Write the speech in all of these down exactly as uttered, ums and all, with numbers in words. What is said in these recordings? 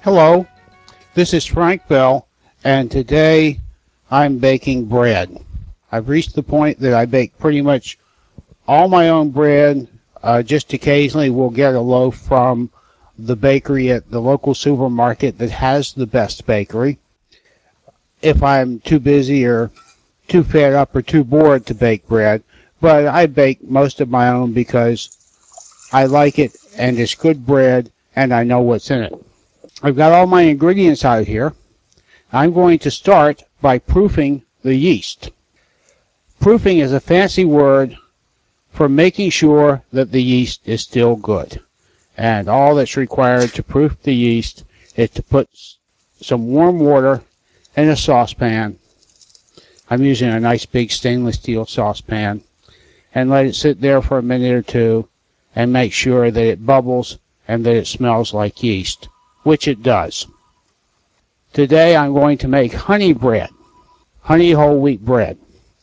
Hello, this is Frank Bell, and today I'm baking bread. I've reached the point that I bake pretty much all my own bread. Uh, just occasionally we'll get a loaf from the bakery at the local supermarket that has the best bakery. If I'm too busy or too fed up or too bored to bake bread, but I bake most of my own because I like it and it's good bread and I know what's in it. I've got all my ingredients out here. I'm going to start by proofing the yeast. Proofing is a fancy word for making sure that the yeast is still good. And all that's required to proof the yeast is to put some warm water in a saucepan. I'm using a nice big stainless steel saucepan. And let it sit there for a minute or two and make sure that it bubbles and that it smells like yeast, which it does. Today I'm going to make honey bread, honey whole wheat bread.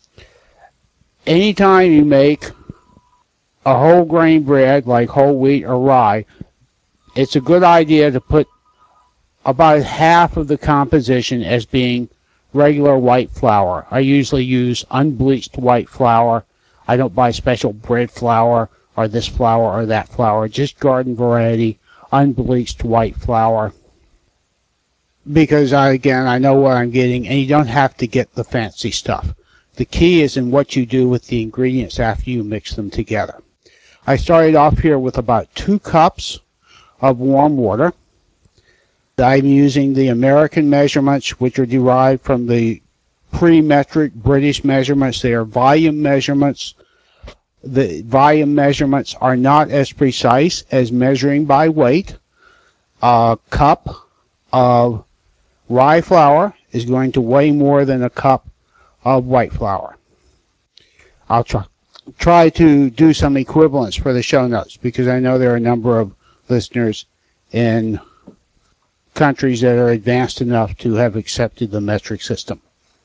Anytime you make a whole grain bread like whole wheat or rye, it's a good idea to put about half of the composition as being regular white flour. I usually use unbleached white flour. I don't buy special bread flour or this flour or that flour, just garden variety, unbleached white flour. Because I, again, I know what I'm getting, and you don't have to get the fancy stuff. The key is in what you do with the ingredients after you mix them together. I started off here with about two cups of warm water. I'm using the American measurements, which are derived from the pre-metric British measurements. They are volume measurements. The volume measurements are not as precise as measuring by weight. A cup of rye flour is going to weigh more than a cup of white flour. I'll try, try to do some equivalents for the show notes because I know there are a number of listeners in countries that are advanced enough to have accepted the metric system.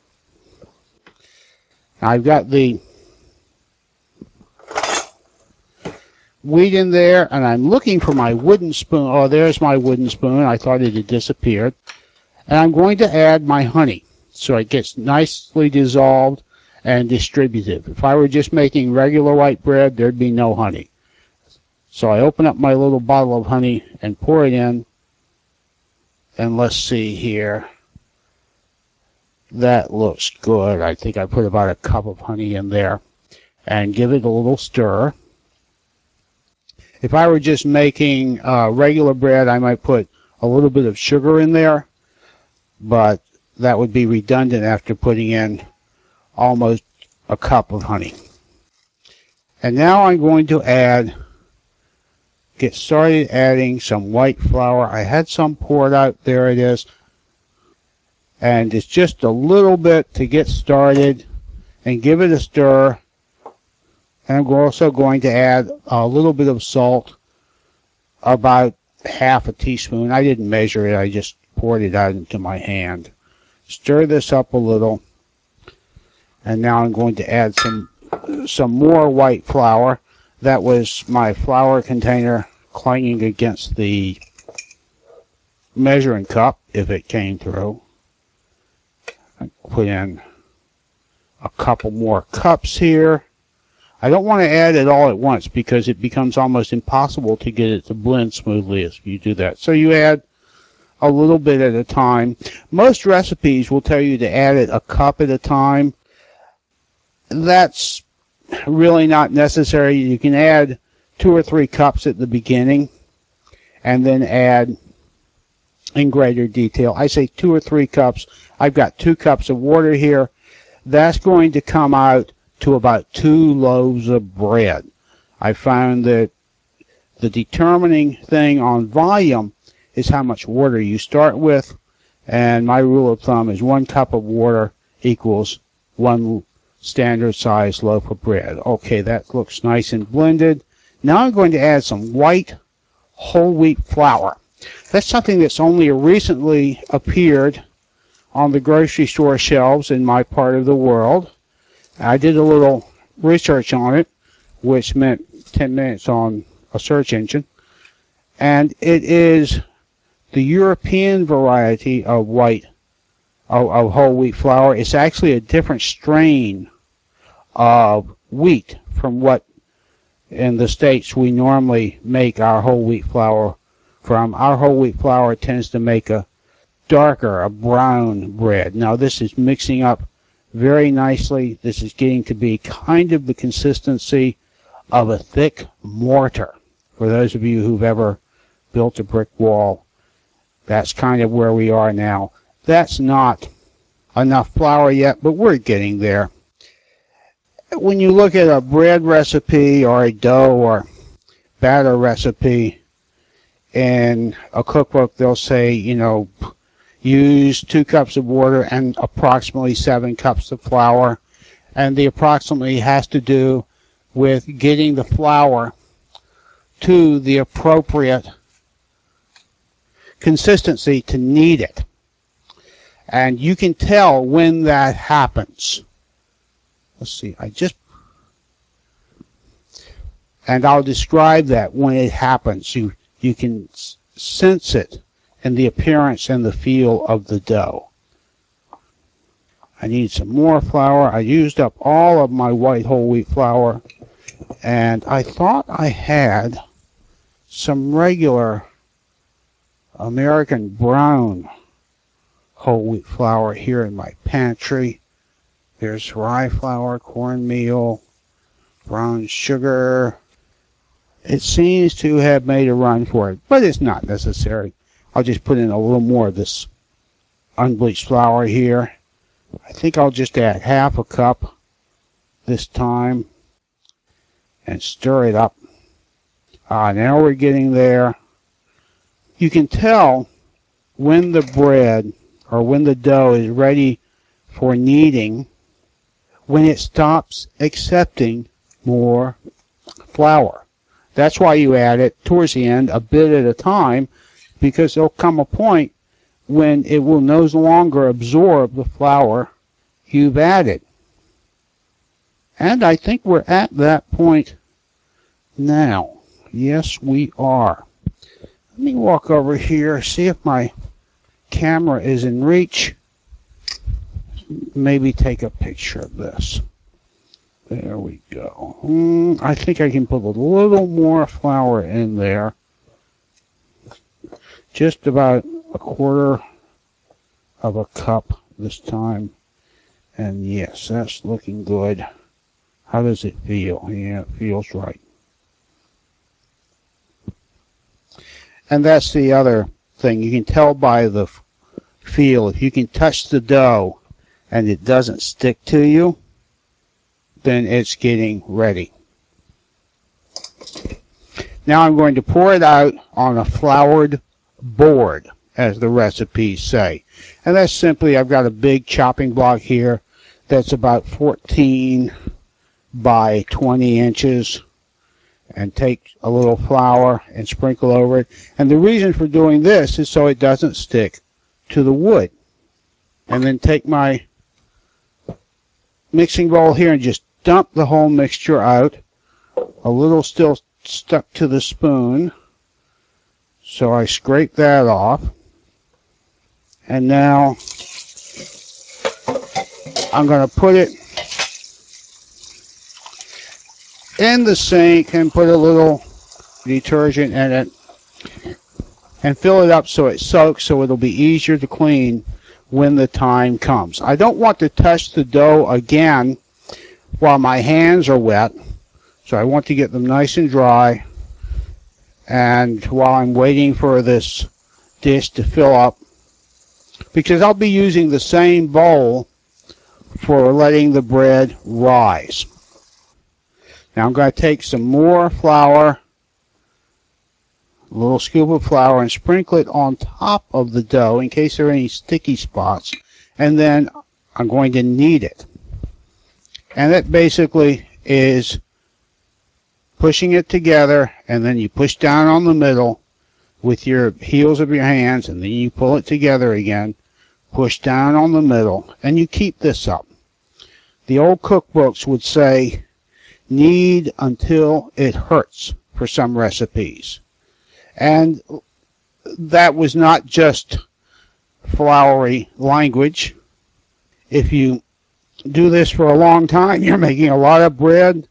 I've got the wheat in there, and I'm looking for my wooden spoon. Oh, there's my wooden spoon. I thought it had disappeared. And I'm going to add my honey so it gets nicely dissolved and distributive. If I were just making regular white bread, there'd be no honey. So I open up my little bottle of honey and pour it in. And let's see here. That looks good. I think I put about a cup of honey in there. And give it a little stir. If I were just making uh, regular bread, I might put a little bit of sugar in there. But that would be redundant after putting in almost a cup of honey. And now I'm going to add, get started adding some white flour. I had some poured out. There it is. And it's just a little bit to get started and give it a stir. And I'm also going to add a little bit of salt, about half a teaspoon. I didn't measure it. I just poured it out into my hand. Stir this up a little. And now I'm going to add some some more white flour. That was my flour container clanging against the measuring cup if it came through. I put in a couple more cups here. I don't want to add it all at once because it becomes almost impossible to get it to blend smoothly if you do that. So you add a little bit at a time. Most recipes will tell you to add it a cup at a time. That's really not necessary. You can add two or three cups at the beginning and then add in greater detail. I say two or three cups. I've got two cups of water here. That's going to come out to about two loaves of bread. I found that the determining thing on volume is how much water you start with, and my rule of thumb is one cup of water equals one standard size loaf of bread. Okay, that looks nice and blended. Now I'm going to add some white whole wheat flour. That's something that's only recently appeared on the grocery store shelves in my part of the world. I did a little research on it, which meant ten minutes on a search engine. And it is The European variety of white of, of whole wheat flour is actually a different strain of wheat from what in the States we normally make our whole wheat flour from. Our whole wheat flour tends to make a darker, a brown bread. Now this is mixing up very nicely. This is getting to be kind of the consistency of a thick mortar. For those of you who've ever built a brick wall, that's kind of where we are now. That's not enough flour yet, but we're getting there. When you look at a bread recipe or a dough or batter recipe in a cookbook, they'll say, you know, use two cups of water and approximately seven cups of flour. And the approximately has to do with getting the flour to the appropriate consistency to knead it. And you can tell when that happens. Let's see, I just, and I'll describe that when it happens. You, you can sense it in the appearance and the feel of the dough. I need some more flour. I used up all of my white whole wheat flour, and I thought I had some regular American brown whole wheat flour here in my pantry. There's rye flour, cornmeal, brown sugar. It seems to have made a run for it, but it's not necessary. I'll just put in a little more of this unbleached flour here. I think I'll just add half a cup this time and stir it up. Ah, now we're getting there. You can tell when the bread or when the dough is ready for kneading when it stops accepting more flour. That's why you add it towards the end, a bit at a time, because there'll come a point when it will no longer absorb the flour you've added. And I think we're at that point now. Yes, we are. Let me walk over here, see if my camera is in reach. Maybe take a picture of this. There we go. Mm, I think I can put a little more flour in there. Just about a quarter of a cup this time. And yes, that's looking good. How does it feel? Yeah, it feels right. And that's the other thing. You can tell by the feel. If you can touch the dough and it doesn't stick to you, then it's getting ready. Now I'm going to pour it out on a floured board, as the recipes say. And that's simply, I've got a big chopping block here that's about fourteen by twenty inches. And take a little flour and sprinkle over it. And the reason for doing this is so it doesn't stick to the wood. And then take my mixing bowl here and just dump the whole mixture out. A little still stuck to the spoon. So I scrape that off. And now I'm going to put it in the sink and put a little detergent in it and fill it up so it soaks, so it'll be easier to clean when the time comes. I don't want to touch the dough again while my hands are wet, so I want to get them nice and dry. And while I'm waiting for this dish to fill up, because I'll be using the same bowl for letting the bread rise. Now I'm going to take some more flour, a little scoop of flour, and sprinkle it on top of the dough in case there are any sticky spots. And then I'm going to knead it. And that basically is pushing it together, and then you push down on the middle with your heels of your hands, and then you pull it together again, push down on the middle, and you keep this up. The old cookbooks would say, knead until it hurts for some recipes. And that was not just flowery language. If you do this for a long time, you're making a lot of bread,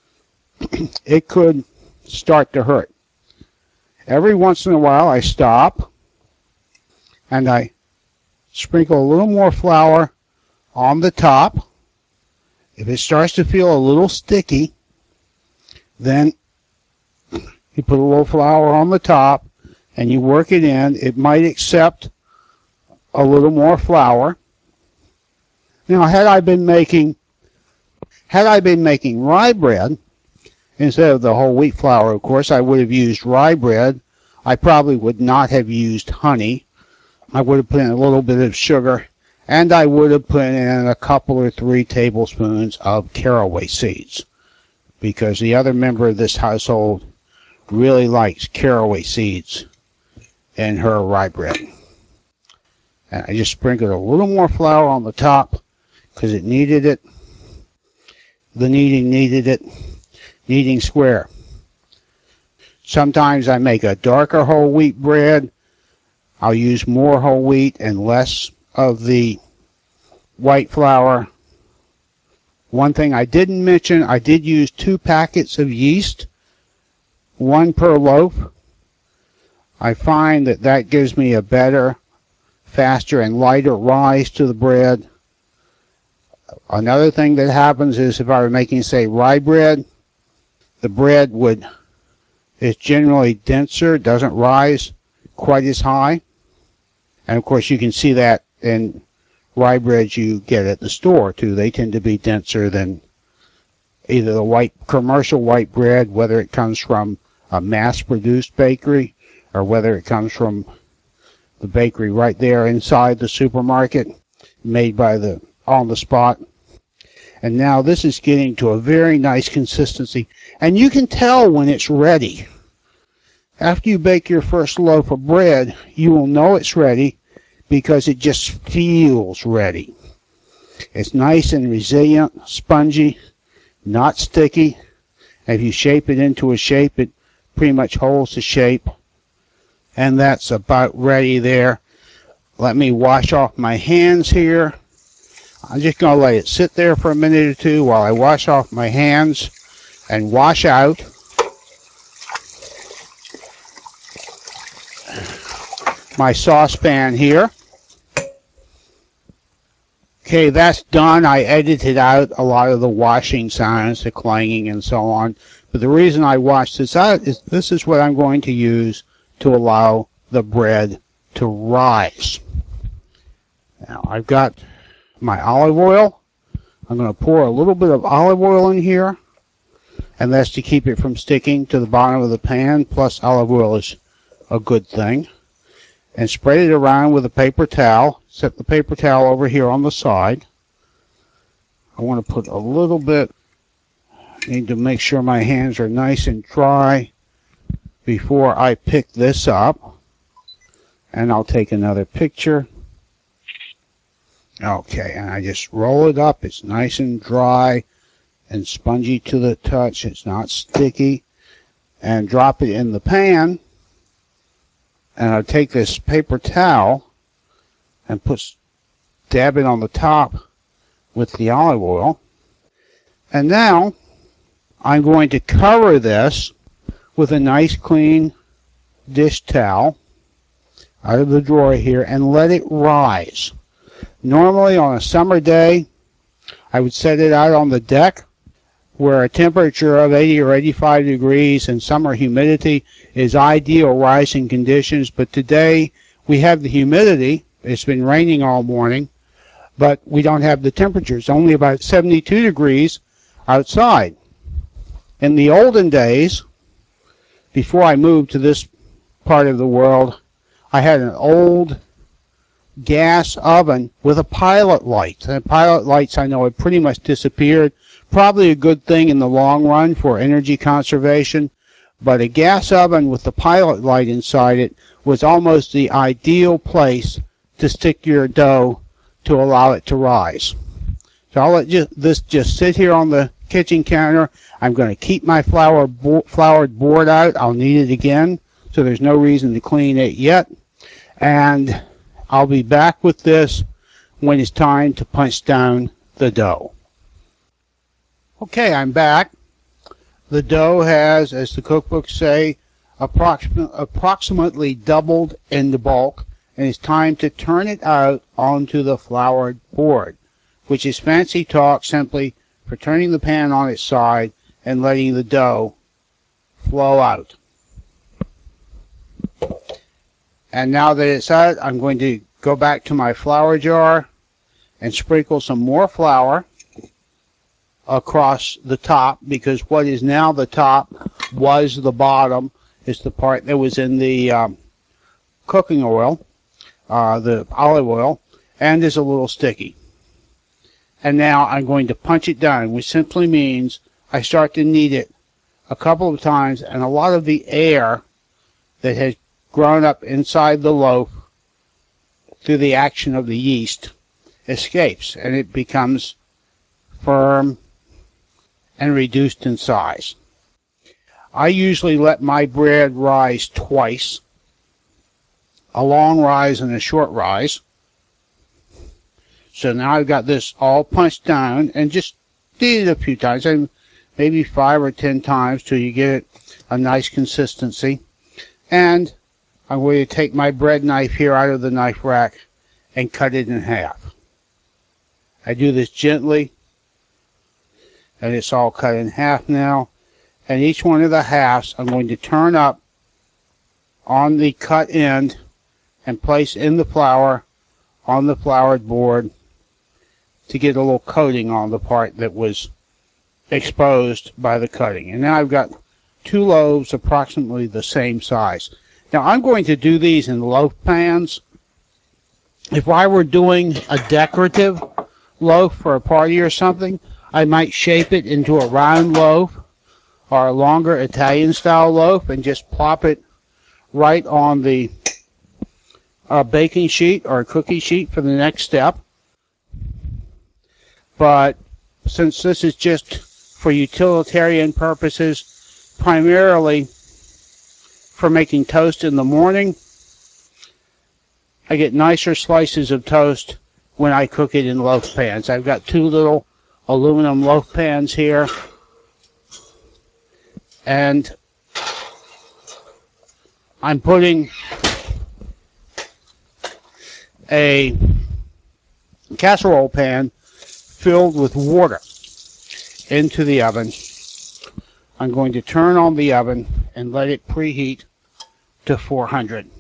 it could start to hurt. Every once in a while I stop and I sprinkle a little more flour on the top. If it starts to feel a little sticky, then you put a little flour on the top and you work it in. It might accept a little more flour. Now, had I been making had I been making rye bread instead of the whole wheat flour, of course, I would have used rye bread. I probably would not have used honey. I would have put in a little bit of sugar, and I would have put in a couple or three tablespoons of caraway seeds, because the other member of this household really likes caraway seeds in her rye bread. And I just sprinkled a little more flour on the top because it needed it. The kneading needed it. Kneading square. Sometimes I make a darker whole wheat bread. I'll use more whole wheat and less of the white flour. One thing I didn't mention, I did use two packets of yeast, one per loaf. I find that that gives me a better, faster, and lighter rise to the bread. Another thing that happens is if I were making, say, rye bread, the bread would is generally denser, doesn't rise quite as high. And of course you can see that in rye breads you get at the store too. They tend to be denser than either the white commercial white bread, whether it comes from a mass-produced bakery or whether it comes from the bakery right there inside the supermarket, made by the on the spot. And now this is getting to a very nice consistency, and you can tell when it's ready. After you bake your first loaf of bread, you will know it's ready because it just feels ready. It's nice and resilient, spongy, not sticky. If you shape it into a shape, it pretty much holds the shape. And that's about ready there. Let me wash off my hands here. I'm just going to let it sit there for a minute or two while I wash off my hands and wash out my saucepan here. Okay, that's done. I edited out a lot of the washing sounds, the clanging and so on. But the reason I washed this out is this is what I'm going to use to allow the bread to rise. Now I've got my olive oil. I'm going to pour a little bit of olive oil in here, and that's to keep it from sticking to the bottom of the pan. Plus olive oil is a good thing. And spread it around with a paper towel. Set the paper towel over here on the side. I want to put a little bit, need to make sure my hands are nice and dry before I pick this up. And I'll take another picture. Okay, and I just roll it up. It's nice and dry and spongy to the touch. It's not sticky. And drop it in the pan. And I'll take this paper towel and put, dab it on the top with the olive oil. And now I'm going to cover this with a nice clean dish towel out of the drawer here and let it rise. Normally on a summer day, I would set it out on the deck where a temperature of eighty or eighty-five degrees and summer humidity is ideal rising conditions. But today we have the humidity. It's been raining all morning, but we don't have the temperatures. Only about seventy-two degrees outside. In the olden days, before I moved to this part of the world, I had an old gas oven with a pilot light. And pilot lights, I know, have pretty much disappeared. Probably a good thing in the long run for energy conservation. But a gas oven with the pilot light inside it was almost the ideal place to stick your dough to allow it to rise. So I'll let just, this just sit here on the kitchen counter. I'm going to keep my flour bo- floured board out. I'll need it again so there's no reason to clean it yet. And I'll be back with this when it's time to punch down the dough. Okay, I'm back. The dough has, as the cookbooks say, approxim- approximately doubled in the bulk, and it's time to turn it out onto the floured board, which is fancy talk simply for turning the pan on its side and letting the dough flow out. And now that it's out, I'm going to go back to my flour jar and sprinkle some more flour across the top, because what is now the top was the bottom. It's the part that was in the um, cooking oil, uh, the olive oil, and is a little sticky. And now I'm going to punch it down, which simply means I start to knead it a couple of times, and a lot of the air that has grown up inside the loaf through the action of the yeast escapes, and it becomes firm and reduced in size. I usually let my bread rise twice, a long rise and a short rise. So now I've got this all punched down, and just knead it a few times, maybe five or ten times till you get it a nice consistency. And I'm going to take my bread knife here out of the knife rack and cut it in half. I do this gently, and it's all cut in half now. And each one of the halves I'm going to turn up on the cut end and place in the flour on the floured board to get a little coating on the part that was exposed by the cutting. And now I've got two loaves approximately the same size. Now I'm going to do these in loaf pans. If I were doing a decorative loaf for a party or something, I might shape it into a round loaf or a longer Italian style loaf and just plop it right on the uh, baking sheet or cookie sheet for the next step. But since this is just for utilitarian purposes, primarily for making toast in the morning, I get nicer slices of toast when I cook it in loaf pans. I've got two little aluminum loaf pans here, and I'm putting a casserole pan filled with water into the oven. I'm going to turn on the oven and let it preheat to four hundred.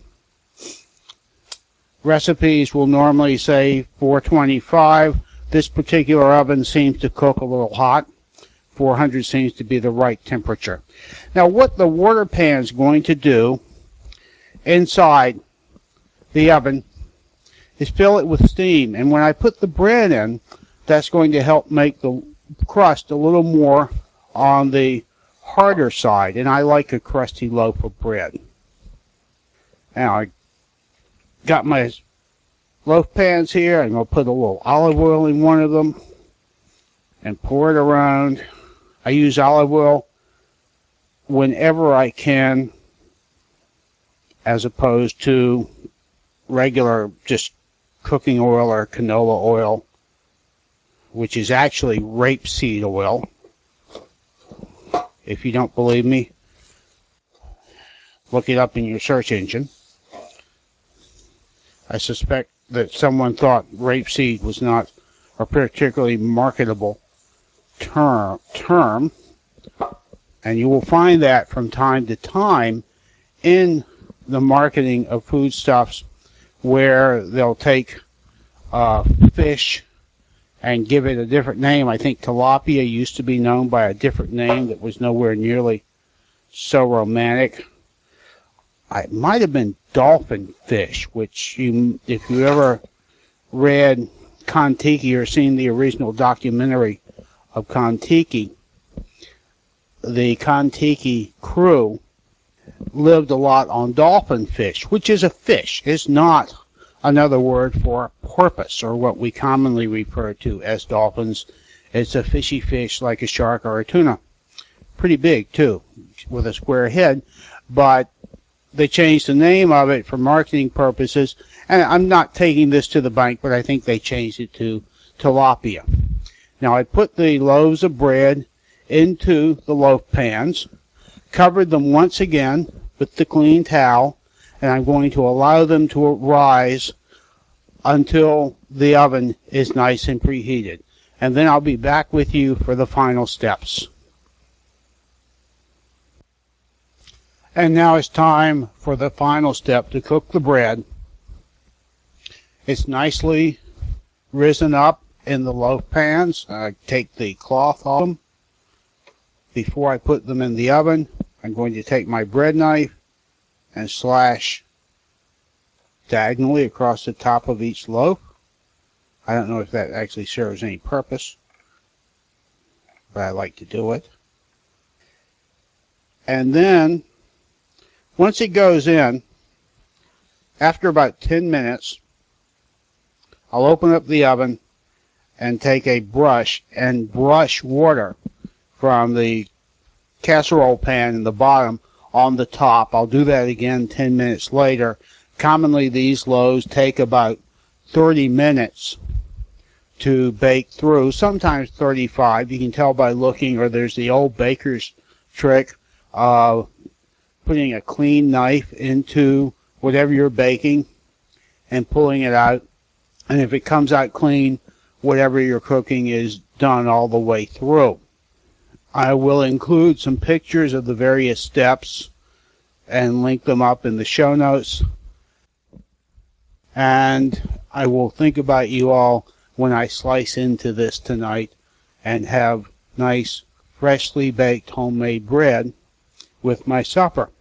Recipes will normally say four twenty-five. This particular oven seems to cook a little hot. four hundred seems to be the right temperature. Now what the water pan is going to do inside the oven is fill it with steam, and when I put the bread in, that's going to help make the crust a little more on the harder side, and I like a crusty loaf of bread. Now I got my loaf pans here. I'm going to put a little olive oil in one of them and pour it around. I use olive oil whenever I can, as opposed to regular just cooking oil or canola oil, which is actually rapeseed oil. If you don't believe me, look it up in your search engine. I suspect that someone thought rapeseed was not a particularly marketable term, term, and you will find that from time to time in the marketing of foodstuffs, where they'll take uh, fish and give it a different name. I think tilapia used to be known by a different name that was nowhere nearly so romantic. It might have been dolphin fish, which you, if you ever read Kon-Tiki or seen the original documentary of Kon-Tiki, the Kon-Tiki crew lived a lot on dolphin fish, which is a fish. It's not another word for porpoise, or what we commonly refer to as dolphins. It's a fishy fish like a shark or a tuna. Pretty big, too, with a square head, but they changed the name of it for marketing purposes, and I'm not taking this to the bank, but I think they changed it to tilapia. Now I put the loaves of bread into the loaf pans, covered them once again with the clean towel, and I'm going to allow them to rise until the oven is nice and preheated. And then I'll be back with you for the final steps. And now it's time for the final step, to cook the bread. It's nicely risen up in the loaf pans. I take the cloth off them. Before I put them in the oven, I'm going to take my bread knife and slash diagonally across the top of each loaf. I don't know if that actually serves any purpose, but I like to do it. And then, once it goes in, after about ten minutes, I'll open up the oven and take a brush and brush water from the casserole pan in the bottom on the top. I'll do that again ten minutes later. Commonly, these loaves take about thirty minutes to bake through, sometimes thirty-five. You can tell by looking, or there's the old baker's trick of putting a clean knife into whatever you're baking and pulling it out. And if it comes out clean, whatever you're cooking is done all the way through. I will include some pictures of the various steps and link them up in the show notes. And I will think about you all when I slice into this tonight and have nice, freshly baked homemade bread with my supper.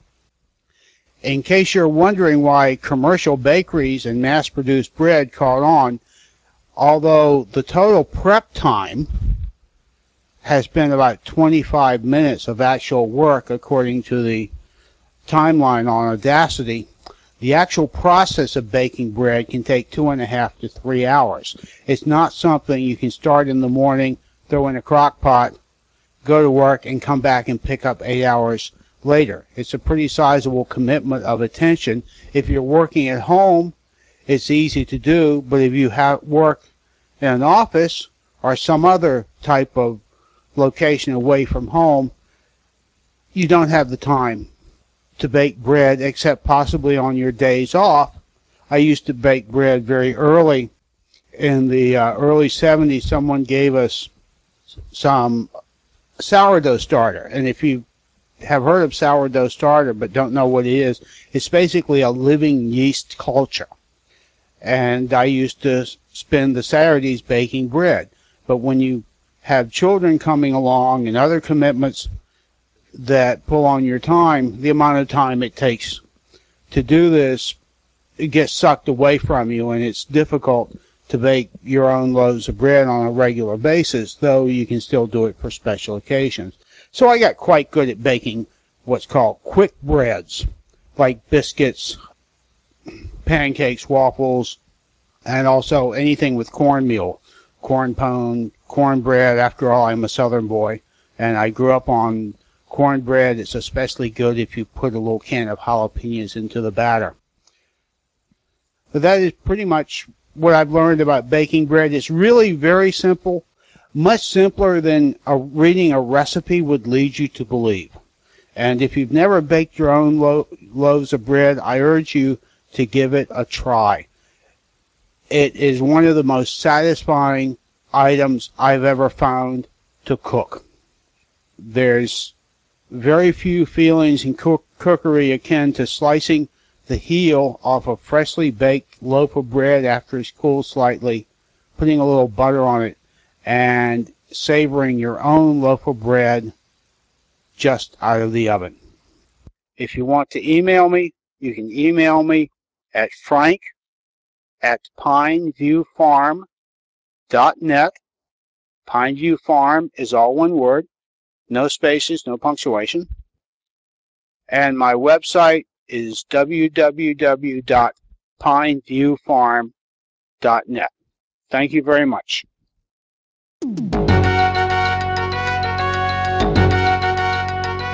In case you're wondering why commercial bakeries and mass-produced bread caught on, although the total prep time has been about twenty-five minutes of actual work according to the timeline on Audacity, the actual process of baking bread can take two and a half to three hours. It's not something you can start in the morning, throw in a crock pot, go to work, and come back and pick up eight hours later. It's a pretty sizable commitment of attention. If you're working at home, it's easy to do, but if you have work in an office or some other type of location away from home, you don't have the time to bake bread except possibly on your days off. I used to bake bread very early. In the uh, early seventies, someone gave us some sourdough starter, and if you have heard of sourdough starter but don't know what it is, it's basically a living yeast culture. And I used to spend the Saturdays baking bread. But when you have children coming along and other commitments that pull on your time, the amount of time it takes to do this, it gets sucked away from you, and it's difficult to bake your own loaves of bread on a regular basis, though you can still do it for special occasions. So I got quite good at baking what's called quick breads, like biscuits, pancakes, waffles, and also anything with cornmeal, corn pone, cornbread. After all, I'm a southern boy, and I grew up on cornbread. It's especially good if you put a little can of jalapenos into the batter. But that is pretty much what I've learned about baking bread. It's really very simple, much simpler than a, reading a recipe would lead you to believe. And if you've never baked your own lo loaves of bread, I urge you to give it a try. It is one of the most satisfying items I've ever found to cook. There's very few feelings in cook cookery akin to slicing the heel off a freshly baked loaf of bread after it's cooled slightly, putting a little butter on it, and savoring your own loaf of bread just out of the oven. If you want to email me, you can email me at frank at pineviewfarm dot net. Pineview Farm is all one word, no spaces, no punctuation. And my website is w w w dot pineviewfarm dot net. Thank you very much.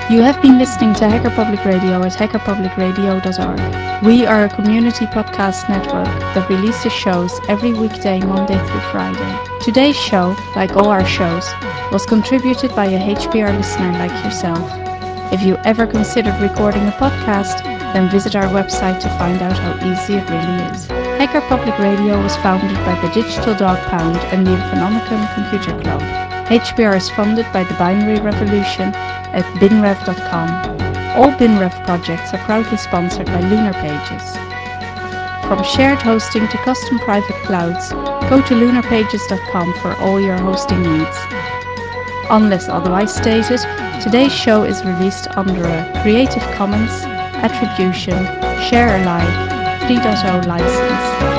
You have been listening to Hacker Public Radio at hacker public radio dot org. We are a community podcast network that releases shows every weekday, Monday through Friday. Today's show, like all our shows, was contributed by a H P R listener like yourself. If you ever considered recording a podcast, then visit our website to find out how easy it really is. Hacker Public Radio was founded by the Digital Dog Pound and the Infonomicon Computer Club. H P R is funded by the Binary Revolution at binrev dot com. All BinRev projects are proudly sponsored by Lunar Pages. From shared hosting to custom private clouds, go to lunar pages dot com for all your hosting needs. Unless otherwise stated, today's show is released under a Creative Commons Attribution Share Alike three point oh license.